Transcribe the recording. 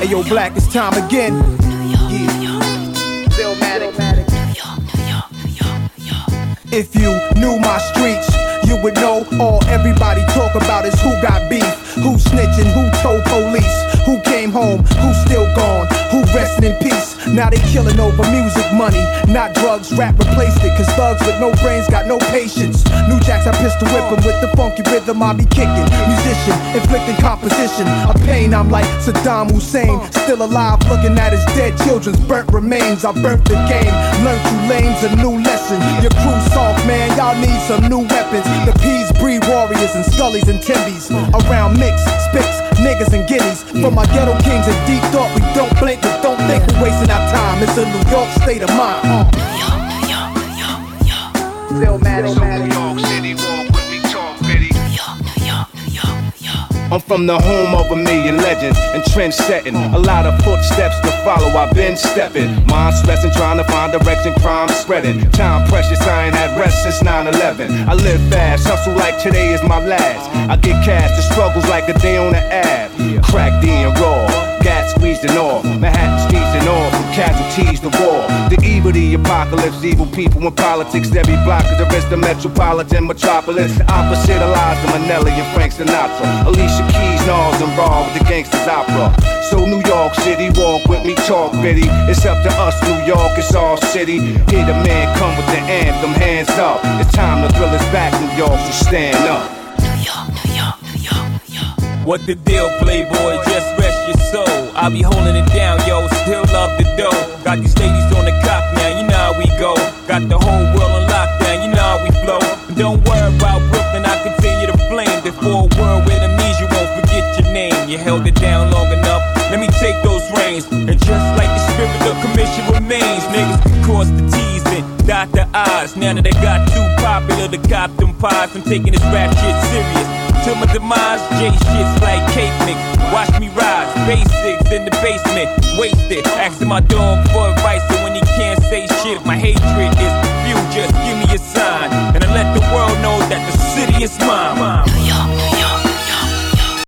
Hey yo, Black, it's time again. If you knew my streets, you would know all everybody talk about is who got beef, who snitching, who told police, who came home, who's still gone, who resting in peace. Now they killing over music money, not drugs. Rap replaced it, cause thugs with no brains got no patience. New Jacks, I pistol whip 'em with the funky rhythm I be kicking. Musician, inflicting composition of pain. I'm like Saddam Hussein, still alive looking at his dead children's burnt remains. I burnt the game, learned through lanes a new lesson. Your crew soft, man, y'all need some new weapons. The P's breed warriors and Scullies and Timbies. Around mix, spicks, niggas and guineas. For my ghetto kings and deep thought, we don't blink, but don't think we're wasting our time. It's a New York state of mind. New York City, walk with me, talk bitty. I'm from the home of a million legends and trend setting. A lot of footsteps to follow, I've been stepping. Mind stressing, trying to find direction, crime spreading. Time precious, I ain't had rest since 9/11. I live fast, hustle like today is my last. I get cash, the struggles like a day on the ab. Crack D and raw, gas squeezed and all. Manhattan streets and all, from casualties to war. The evil, the apocalypse, evil people in politics. Every block is the rest of metropolitan metropolis. The opposite of Liza Minnelli and Frank Sinatra. Alicia Keys, Nas and Raw with the gangsters opera. So New York City, walk with me, talk bitty. It's up to us, New York, it's our city. Hear the man come with the anthem, hands up. It's time to thrill us back, New York, so stand up. What the deal, playboy? Just rest your soul. I be holding it down, yo, still love the dough. Got these ladies on the cop now, you know how we go. Got the whole world on lockdown, you know how we flow. And don't worry about Brooklyn, I continue to flame. Before a world with amnesia, you won't forget your name. You held it down long enough, let me take those reins. And just like the spirit of commission remains, niggas cross the T's and dot the I's. Now that I got too popular to cop them pies, I'm taking this rap shit serious. Till my demise, J shit's like cake mix. Watch me rise, basics in the basement, wasted. Asking my dog for advice, so when he can't say shit, my hatred is few. Just give me a sign, and I let the world know that the city is mine.